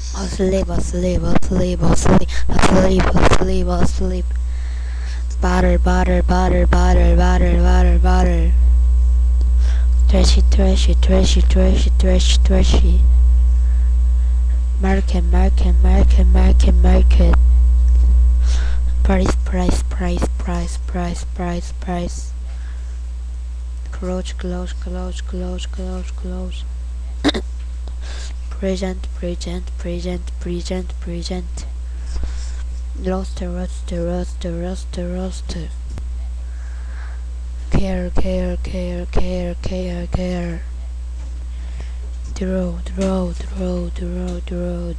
Asleep, asleep, asleep, asleep, asleep, asleep, asleep. Butter, butter, butter, butter, butter, butter, butter. Trashy, trashy, trashy, trashy, trashy, trashy. Market, market, market, market, market. Price, price, price, price, price, price, price. Close, close, close, close, close, close. Present, present, present, present, present. Roster, roster, roster, roster, roster. Care, care, care, care, care, care. Draw, draw, draw, draw, draw.